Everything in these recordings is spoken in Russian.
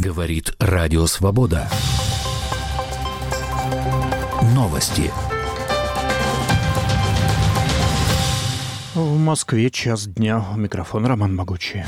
Говорит Радио Свобода. Новости. В Москве 1:00. У микрофона Роман Могучий.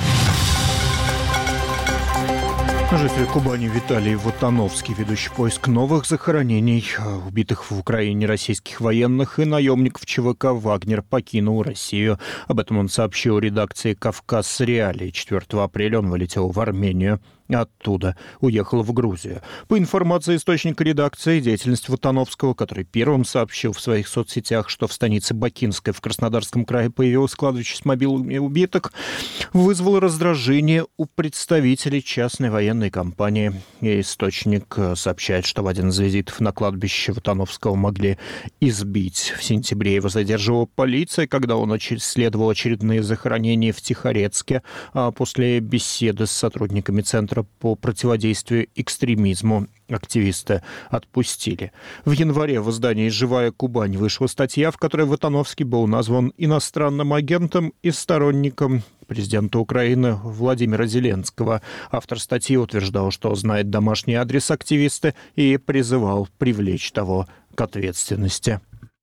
Житель Кубани Виталий Вотановский, ведущий поиск новых захоронений убитых в Украине российских военных и наемников ЧВК «Вагнер», покинул Россию. Об этом он сообщил редакции «Кавказ Реалии». 4 апреля он вылетел в Армению. Оттуда уехал в Грузию. По информации источника редакции, деятельность Вотановского, который первым сообщил в своих соцсетях, что в станице Бакинской в Краснодарском крае появилось кладбище с могилами убитых, вызвало раздражение у представителей частной военной компании. И источник сообщает, что в один из визитов на кладбище Вотановского могли избить. В сентябре его задерживала полиция, когда он исследовал очередные захоронения в Тихорецке. А после беседы с сотрудниками Центра по противодействию экстремизму активиста отпустили. В январе в издании «Живая Кубань» вышла статья, в которой Вотановский был назван иностранным агентом и сторонником президента Украины Владимира Зеленского. Автор статьи утверждал, что знает домашний адрес активиста и призывал привлечь того к ответственности.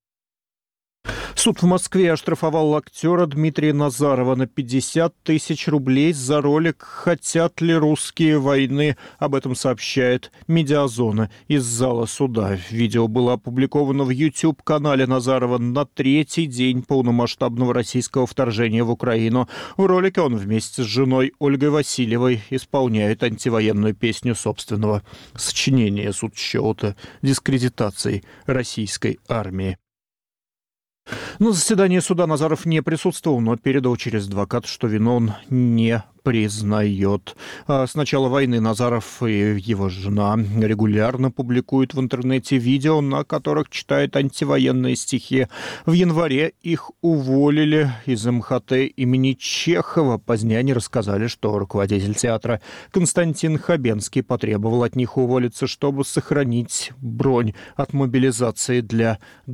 Суд в Москве оштрафовал актера Дмитрия Назарова на 50 тысяч рублей за ролик «Хотят ли русские войны?». Об этом сообщает «Медиазона» из зала суда. Видео было опубликовано в YouTube-канале Назарова на 3-й день полномасштабного российского вторжения в Украину. В ролике он вместе с женой Ольгой Васильевой исполняет антивоенную песню собственного сочинения. Суд счел это дискредитацией российской армии. На заседании суда Назаров не присутствовал, но передал через адвоката, что вину он не признает. С начала войны Назаров и его жена регулярно публикуют в интернете видео, на которых читают антивоенные стихи. В январе их уволили из МХТ имени Чехова. Позднее они рассказали, что руководитель театра Константин Хабенский потребовал от них уволиться, чтобы сохранить бронь от мобилизации для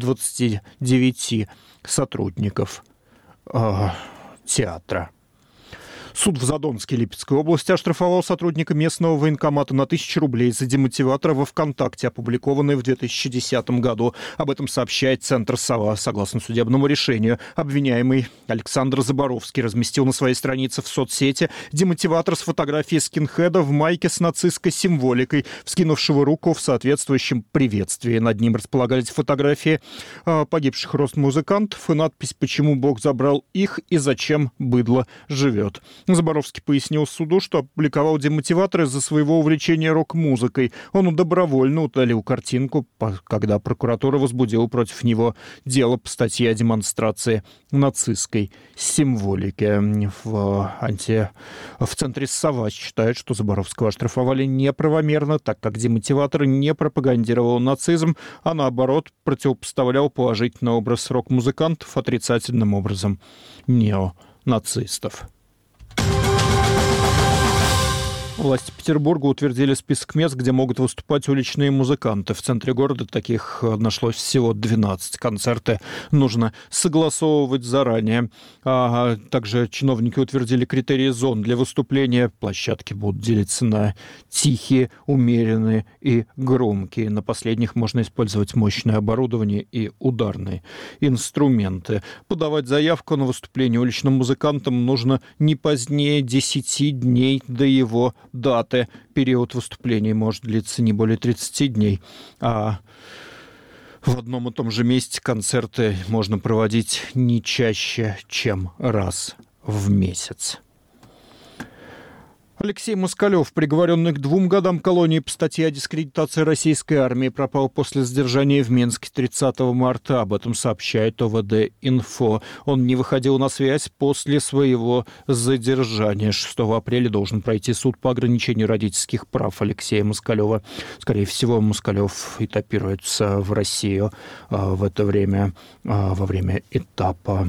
29 сотрудников театра. Суд в Задонске Липецкой области оштрафовал сотрудника местного военкомата на 1000 рублей за демотиватор во ВКонтакте, опубликованный в 2010 году. Об этом сообщает Центр «Сова». Согласно судебному решению, обвиняемый Александр Заборовский разместил на своей странице в соцсети демотиватор с фотографией скинхеда в майке с нацистской символикой, вскинувшего руку в соответствующем приветствии. Над ним располагались фотографии погибших рок-музыкантов и надпись «Почему Бог забрал их и зачем быдло живет». Заборовский пояснил суду, что опубликовал демотиватор из-за своего увлечения рок-музыкой. Он добровольно удалил картинку, когда прокуратура возбудила против него дело по статье о демонстрации нацистской символики. В Центре «Сова» считают, что Заборовского оштрафовали неправомерно, так как демотиватор не пропагандировал нацизм, а наоборот противопоставлял положительный образ рок-музыкантов отрицательным образом неонацистов. Власти Петербурга утвердили список мест, где могут выступать уличные музыканты. В центре города таких нашлось всего 12. Концерты нужно согласовывать заранее. Также чиновники утвердили критерии зон для выступления. Площадки будут делиться на тихие, умеренные и громкие. На последних можно использовать мощное оборудование и ударные инструменты. Подавать заявку на выступление уличным музыкантам нужно не позднее 10 дней до его даты. Период выступления может длиться не более 30 дней, а в одном и том же месте концерты можно проводить не чаще, чем раз в месяц. Алексей Москалев, приговоренный к 2 годам колонии по статье о дискредитации российской армии, пропал после задержания в Минске 30 марта. Об этом сообщает ОВД-Инфо. Он не выходил на связь после своего задержания. 6 апреля должен пройти суд по ограничению родительских прав Алексея Москалева. Скорее всего, Москалев этапируется в Россию в это время, во время этапа.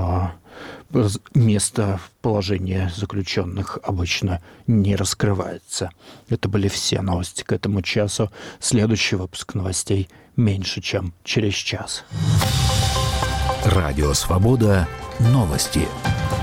Местоположение заключенных обычно не раскрывается. Это были все новости к этому часу. Следующий выпуск новостей меньше, чем через час. Радио «Свобода». Новости.